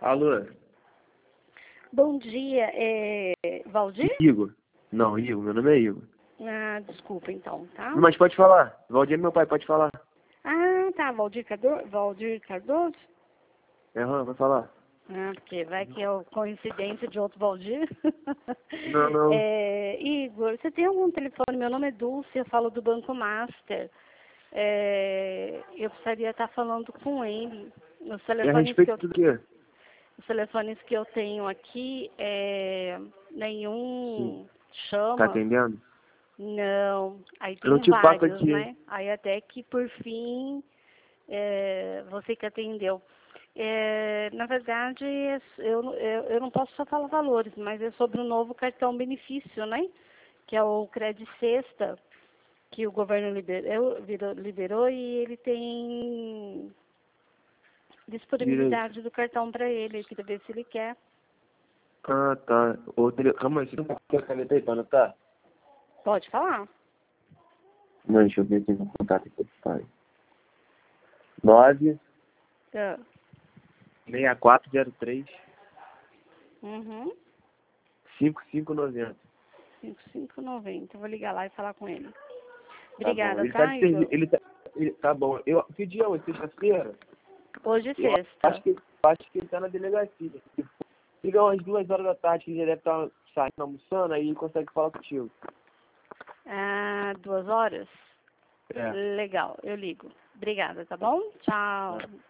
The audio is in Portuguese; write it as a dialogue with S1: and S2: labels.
S1: Alô?
S2: Bom dia, Valdir?
S1: Igor? Não, Igor, meu nome é Igor.
S2: Ah, desculpa então, tá?
S1: Mas pode falar. Valdir é meu pai, pode falar.
S2: Ah, tá, Valdir Cardoso?
S1: Vai falar.
S2: Ah, porque vai que é coincidência de outro Valdir.
S1: Não, não.
S2: Igor, você tem algum telefone? Meu nome é Dulce, eu falo do Banco Master. Eu precisaria estar falando com ele. Os
S1: É a
S2: telefones
S1: respeito do quê?
S2: os telefones que eu tenho aqui,
S1: Sim.
S2: nenhum
S1: Tá
S2: chama.
S1: atendendo?
S2: Não, aí
S1: Eu não
S2: tem
S1: te passo
S2: vários,
S1: aqui.
S2: né? Aí até que por fim, você que atendeu. Na verdade, eu não posso só falar valores, mas é sobre o novo cartão benefício, né? Que é o Credit Sexta, que o governo liberou e ele tem
S1: Direito.
S2: disponibilidade do cartão para ele. Eu queria ver se ele quer.
S1: Ah, tá. Calma aí, você não tá com a caneta aí pra anotar?
S2: Pode falar.
S1: Não, deixa eu ver aqui no contato aqui. Pai. 9
S2: Ah,
S1: 6403
S2: uhum.
S1: 5590.
S2: 5590. Vou ligar lá e falar com ele.
S1: Tá bom.
S2: Obrigada,
S1: Ele tá
S2: tá,
S1: de
S2: Igor?
S1: serviço. Tá bom. Que dia é hoje? Sexta-feira?
S2: Hoje é
S1: Eu
S2: sexta.
S1: acho que ele tá na delegacia. Liga umas 2 horas da tarde, que ele já deve estar saindo almoçando, aí ele consegue falar contigo.
S2: Ah, 2 horas?
S1: É.
S2: Legal, eu ligo. Obrigada, tá bom? Tchau.